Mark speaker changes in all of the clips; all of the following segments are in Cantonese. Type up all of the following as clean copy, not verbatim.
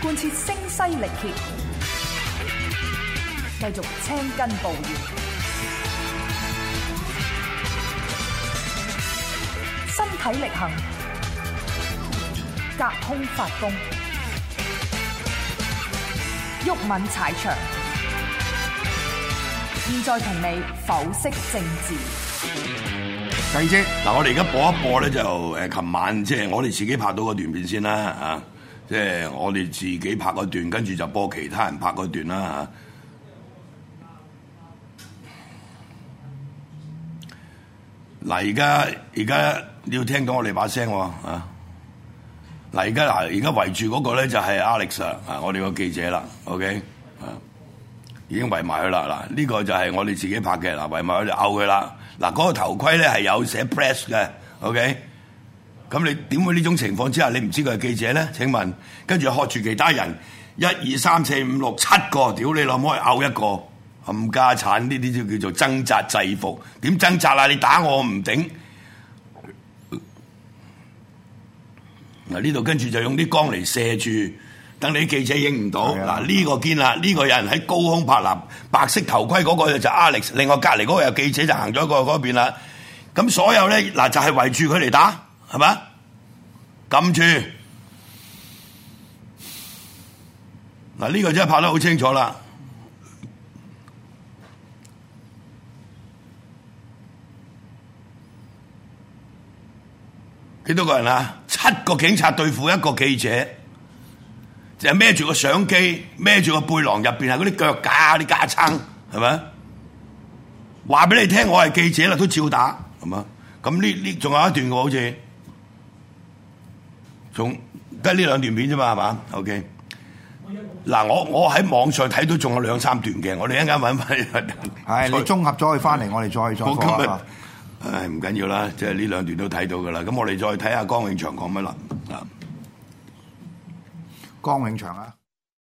Speaker 1: 貫徹聲嘶力竭，繼續青筋暴現，身體力行，隔空發功，毓民踩場。現在同你剖析政治。
Speaker 2: 繼姐，嗱，我哋而家播一播咧，就琴晚即係我哋自己拍到嗰段片先啦，啊，即係我哋自己拍嗰段，跟住就播其他人拍嗰段啦，嚇。嗱，而家你要聽到我哋把聲喎，啊！嗱，而家圍住嗰個咧就係 Alex 啊，我哋個記者啦 ，OK， 啊。已經圍埋佢啦！嗱，呢個就係我哋自己拍嘅，嗱，圍埋佢就拗佢啦。嗱，嗰個頭盔咧係有寫 press 嘅 ，OK。咁你點會呢種情況之下，你唔知佢係記者咧？請問，跟住喝住其他人1、2、3、4、5、6、7個，屌你老母去拗一個，冚家產呢啲就叫做掙扎制服。點掙扎啊？你打我唔頂。嗱，呢度跟住就用啲光嚟射住。等你啲記者影唔到，嗱，呢個堅啦，呢個有人喺高空拍立白色頭盔嗰個就 Alex， 另外隔離嗰個有記者就行咗過嗰邊啦。咁所有咧嗱就係圍住佢嚟打，係嘛？撳住嗱，呢個真係拍得好清楚啦。幾多個人啊？7個警察對付一個記者。就係孭住個相機，孭住個背囊，入邊係嗰啲腳架、啲架撐，係咪？話俾你聽，我係記者啦，都照打，係嘛？咁呢仲有一段嘅好似，仲得呢2段片啫嘛，係嘛 ？OK。嗱，我喺網上睇到仲有2、3段嘅，我哋一陣間揾翻。
Speaker 3: 係你綜合咗佢翻嚟，我哋再
Speaker 2: 我今日唔緊要啦，即係呢2段都睇到㗎啦。咁我哋再睇下江永祥講乜啦啊！
Speaker 3: 江永祥啊！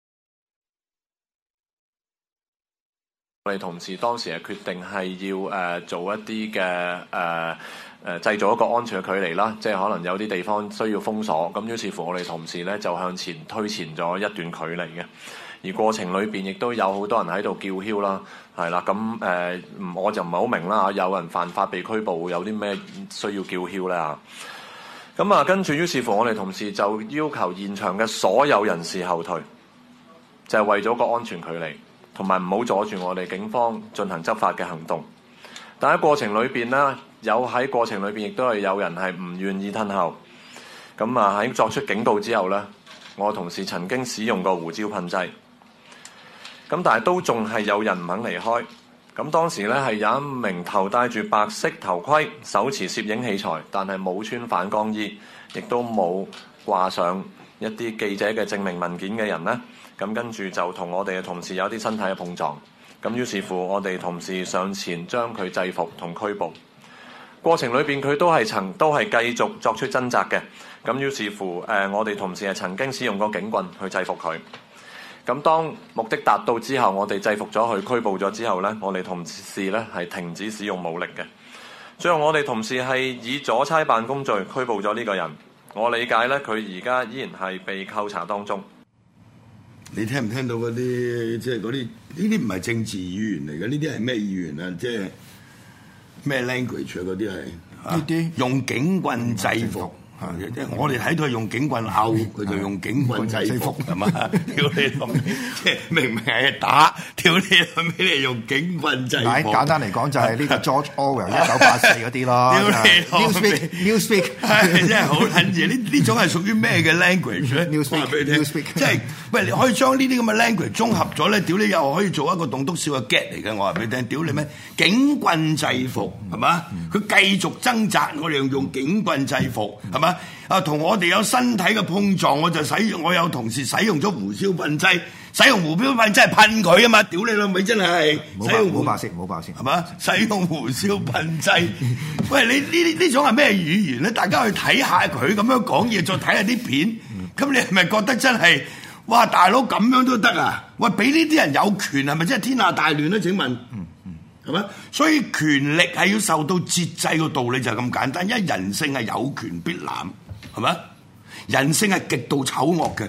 Speaker 4: 我哋同事當時係決定係要做一啲嘅製造一個安全嘅距離啦，即係可能有啲地方需要封鎖，咁於是乎我哋同事咧就向前推前咗一段距離嘅，而過程裏邊亦都有好多人喺度叫囂啦，係啦，咁我就唔係好明啦，有人犯法被拘捕，有啲咩需要叫囂咧嚇？咁啊，跟住於是乎，我哋同事就要求現場嘅所有人士後退，就係為咗個安全距離，同埋唔好阻住我哋警方進行執法嘅行動。但喺過程裏邊呢，喺過程裏邊亦都係有人係唔願意退後。咁啊，喺作出警告之後呢，我同事曾經使用過胡椒噴劑，咁但係都仲係有人唔肯離開。咁當時咧係有一名頭戴住白色頭盔、手持攝影器材，但係冇穿反光衣，亦都冇掛上一啲記者嘅證明文件嘅人呢，咁跟住就同我哋嘅同事有啲身體嘅碰撞。咁於是乎，我哋同事上前將佢制服同拘捕。過程裏邊佢都係繼續作出掙扎嘅。咁於是乎，我哋同事係曾經使用過警棍去制服佢。咁當目的達到之後，我哋制服咗佢，拘捕咗之後呢，我哋同事呢係停止使用武力嘅。最後我哋同事係以阻差辦公罪拘捕咗呢個人。我理解呢，佢而家依然係被扣查當中。
Speaker 2: 你聽唔聽到嗰啲即係嗰啲呢啲唔係政治語言嚟嘅？呢啲係咩語言啊？即係咩 language 啊？嗰啲係呢啲用警棍制服。即係我哋睇到係用警棍拗，佢就用警棍制服係嘛？屌你老味，即係明明係打，屌你老味你用警棍制服。
Speaker 3: 簡單嚟講就係呢個 George Orwell 1984嗰啲咯。Newspeak
Speaker 2: 係真係好撚嘢。呢種係屬於咩嘅 language 咧？Newspeak 即係喂，你可以將呢啲咁嘅 language 綜合咗咧，屌你又可以做一個棟篤笑嘅 get 嚟嘅。我話俾你聽，屌你咩警棍制服係嘛？佢繼續掙扎，我哋用警棍制服係嘛？啊，同我哋有身體嘅碰撞，我有同事使用咗胡椒噴劑，使用胡椒噴劑係噴佢啊嘛！屌你老味真係，
Speaker 3: 唔好爆先，係
Speaker 2: 嘛？使用胡椒噴劑，喂，你呢種係咩語言咧？大家去睇下佢咁樣講嘢，再睇下啲片，咁你係咪覺得真係哇大佬咁樣都得啊？喂，俾呢啲人有權係咪真係天下大亂咧？請問？係咪？所以權力係要受到節制嘅道理就係咁簡單，因為人性係有權必濫，係咪？人性係極度醜惡嘅。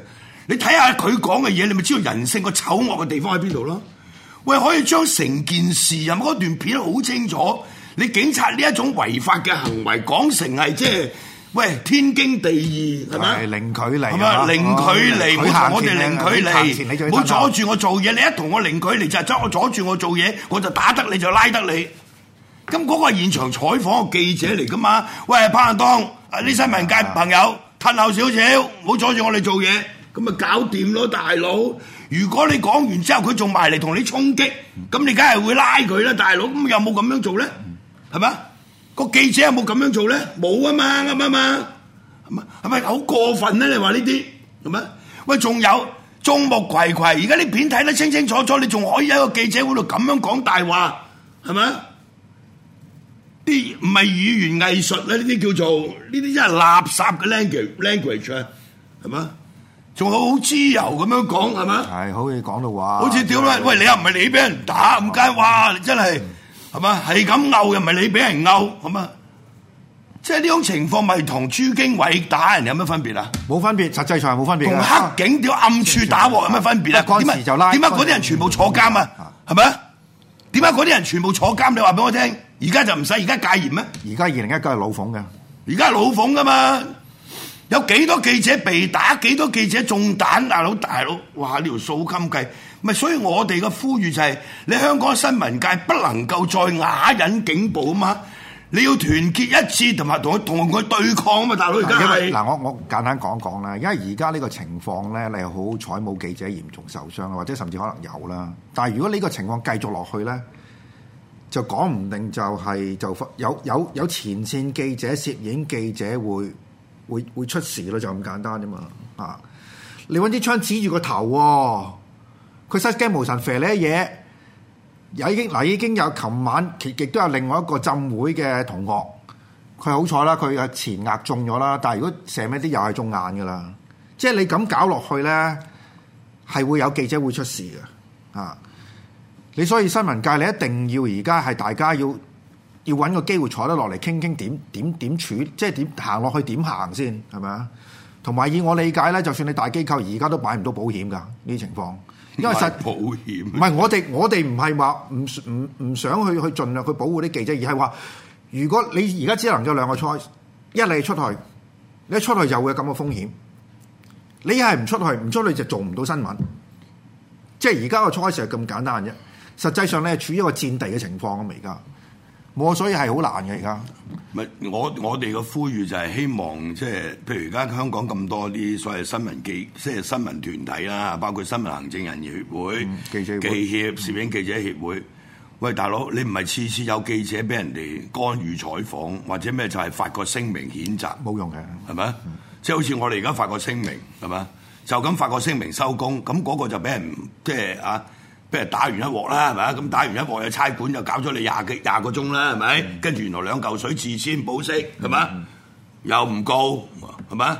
Speaker 2: 你睇下佢講嘅嘢，你咪知道人性個醜惡嘅地方喺邊度咯。喂，可以將成件事入嗰段片好清楚，你警察呢一種違法嘅行為講成係即係喂天經地義係咪？
Speaker 3: 零距離
Speaker 2: 係咪？零距離，唔好同我哋零距離，唔好阻住我做嘢。你一同我零距離就係阻住我做嘢，我就打得你就拉得你。咁嗰個係現場採訪嘅記者嚟噶嘛？喂，拍檔啲新聞界朋友褪後少少，唔好阻住我哋做嘢，咁咪搞掂咯，大佬。如果你講完之後佢仲埋嚟同你衝擊，咁你梗係會拉佢啦，大佬。咁有冇咁樣做咧？係咪？個記者有冇咁樣做咧？冇啊嘛，啱嘛？係咪好過分咧？你話呢啲係咪？喂，仲有眾目睽睽，而家啲片睇得清清楚楚，你仲可以喺個記者會度咁樣講大話，係咪？啲唔係語言藝術咧，呢啲叫做呢啲真係垃圾嘅 language 啊，係嘛？仲好自由咁樣講，係嘛？
Speaker 3: 係好似講到話，
Speaker 2: 好似屌啦！喂，你又唔係你俾人打咁解？哇！你真係係嘛？係咁拗又唔係你俾人拗，係嘛？即係呢種情況，咪同朱經緯打人有咩分別啊？
Speaker 3: 冇分別，實際上係冇分別。
Speaker 2: 同黑警屌暗處打鑊有咩分別啊？
Speaker 3: 嗰陣時就拉。
Speaker 2: 點解嗰啲人全部坐監啊？係咪？點解嗰啲人全部坐監？你話俾我聽。而家就唔使，而家戒嚴咩？
Speaker 3: 而家2019係老馮嘅，
Speaker 2: 而家係老馮噶嘛？有幾多記者被打，幾多記者中彈？大佬，哇！呢條數襟計，咪所以我哋嘅呼籲就係、你香港新聞界不能夠再啞忍警暴啊嘛！你要團結一致，同埋同佢對抗啊嘛！大佬而家係
Speaker 3: 嗱，我簡單講講啦，因為而家呢個情況咧，你好彩冇記者嚴重受傷，或者甚至可能有啦。但係如果呢個情況繼續落去咧，就講唔定就有前線記者、攝影記者會出事咯，就咁簡單啫嘛！啊，你揾支槍指住個頭喎，佢失驚無神射呢嘢，已經有琴晚亦都有另外一個浸會嘅同學，佢好彩啦，佢嘅前額中咗啦，但係如果射咩啲又係中眼噶啦，即係你咁搞落去咧，係會有記者會出事嘅啊！你所以新聞界你一定要而家係大家要揾個機會坐得落嚟傾傾點處，即係點行落去點行先係咪啊？同埋以我理解咧，就算你大機構而家都買唔到保險㗎呢啲情況，因為實
Speaker 2: 保險
Speaker 3: 唔係我哋唔係話唔想去盡量去保護啲記者，而係話如果你而家只能夠兩個 choice， 一你出去，你一出去就會有咁嘅風險，你係唔出去就做唔到新聞，即係而家個 choice 係咁簡單啫。實際上咧，處於一個戰地嘅情況咁而家，冇，所以係好難嘅而家。
Speaker 2: 咪我哋嘅呼籲就係希望即係，譬如而家香港咁多啲所謂新聞即係新聞團體啦，包括新聞行政人協會、
Speaker 3: 記者會、
Speaker 2: 記協、攝影記者協會。喂，大佬，你唔係次次有記者俾人哋干預採訪，或者咩就係發個聲明譴責，
Speaker 3: 冇用嘅，
Speaker 2: 係咪？即係好似我哋而家發個聲明，係咪？就咁發個聲明收工，咁嗰個就俾人即係啊！俾人打完一鑊啦，係咪？咁打完一鑊，有差館就搞咗你廿個鐘啦，係咪？跟住原來2嚿水自簽保釋，係咪？又唔告，係咪？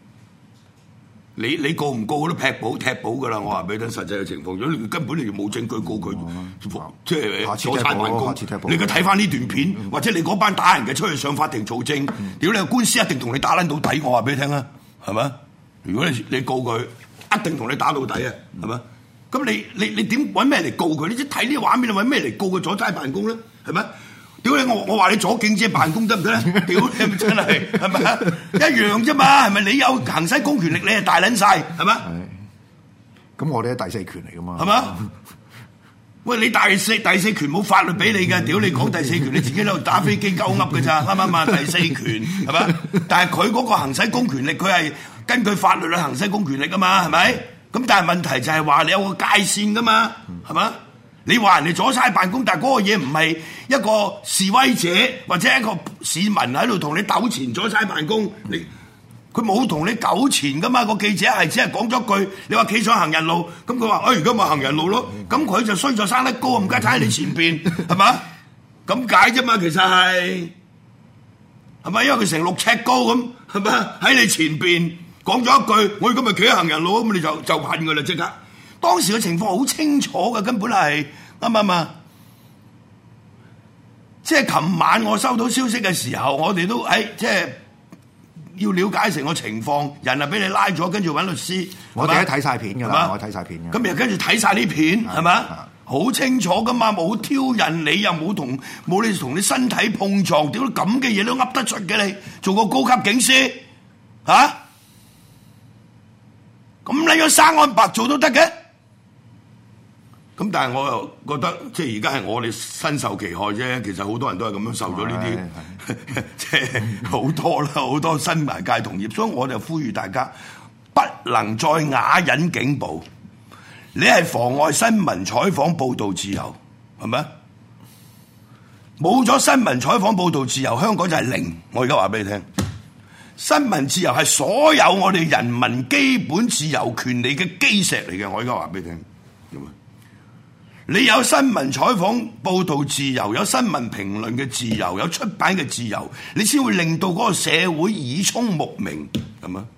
Speaker 2: 你告唔告都踢保㗎啦！我話俾你聽實際嘅情況，如果你根本你冇證據告佢，即係阻差辦公。你而家睇翻呢段片，或者你嗰班打人嘅出去上法庭做證，屌你個官司一定同你打撚到底，我話俾你聽啊，係咪？如果你告佢，一定同你打到底啊，係咪？咁你點揾咩嚟告佢？你即睇呢啲畫面，你揾咩嚟告佢阻差辦公咧？係咪？屌你！我話你阻警者辦公得唔得咧？屌你咪真係咪啊？一樣啫嘛，係咪？你有行使公權力，你係大撚晒，係咪？
Speaker 3: 咁我哋係第四權嚟㗎嘛？
Speaker 2: 係嘛？喂，你第四權冇法律俾你嘅，屌你講第四權，你自己喺度打飛機鳩噏㗎咋？啱唔啱啊？第四權係咪？但係佢嗰個行使公權力，佢係根據法律去行使公權力㗎嘛？係咪？咁但係問題就係話你有個界線噶嘛，係嘛？你話人哋阻差辦公，但係嗰個嘢唔係一個示威者或者一個市民喺度同你糾纏阻差辦公，佢冇同你糾纏噶嘛？個記者係只係講咗句，你話企上行人路，咁佢話而家咪行人路咯，咁佢就衰咗生得高，唔該踩喺你前邊，係嘛？咁解啫嘛，其實係咪？因為佢成6尺高咁，係咪喺你前邊？講咗一句，我而家咪企喺行人路，咁你就噴㗎啦！即刻，當時嘅情況好清楚嘅，根本係啱唔啱啊？即係琴晚我收到消息嘅時候，我哋都即係要了解成個情況，人啊俾你拉咗，跟住揾律師。
Speaker 3: 我哋都睇晒片㗎啦，我睇晒片嘅。
Speaker 2: 咁又跟住睇晒啲片，係咪？好清楚噶嘛，冇挑釁你，又冇你同你身體碰撞，屌咁嘅嘢都噏得出嘅你，做個高級警司嚇？咁你樣生安白做都得嘅？咁但係我又覺得，即係而家係我哋身受其害啫。其實好多人都係咁樣受咗呢啲，即係好多啦，好多新聞界同業。所以我就呼籲大家，不能再啞忍警暴。你係妨礙新聞採訪報導自由，係咪？冇咗新聞採訪報導自由，香港就係零。我而家話俾你聽，新聞自由係所有我哋人民基本自由權利嘅基石嚟嘅。我而家話俾你聽，你有新聞採訪報導自由，有新聞評論嘅自由，有出版嘅自由，你先會令到嗰個社會耳聰目明，係咪？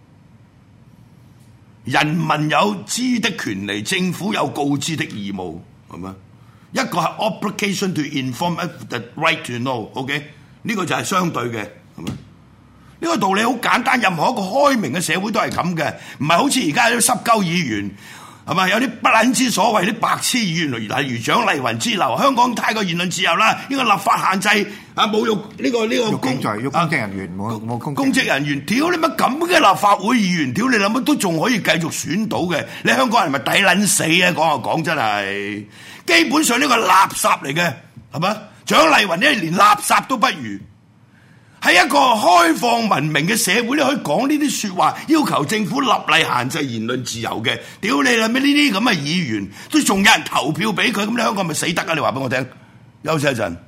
Speaker 2: 人民有知的權利，政府有告知的義務，係咪？一個係 obligation to inform the right to know，OK？呢個就係相對嘅，係咪？呢個道理好簡單，任何一個開明嘅社會都係咁嘅，唔係好似而家啲濕鳩議員，係咪？有啲不撚之所謂啲白痴議員，例如蔣麗芸之流，香港太過言論自由啦，應該立法限制啊，侮辱呢個
Speaker 3: 公職人員冇
Speaker 2: 公職人員，屌你乜咁嘅立法會議員，屌你諗乜都仲可以繼續選到嘅？你香港人咪抵撚死啊！講就講真係，基本上呢個垃圾嚟嘅，係咪？蔣麗芸呢連垃圾都不如。喺一個開放文明嘅社會，你可以講呢啲説話，要求政府立例限制言論自由嘅。屌你啦咩？呢啲咁嘅議員都仲有人投票俾佢，咁你香港咪死得啊？你話俾我聽，休息一陣。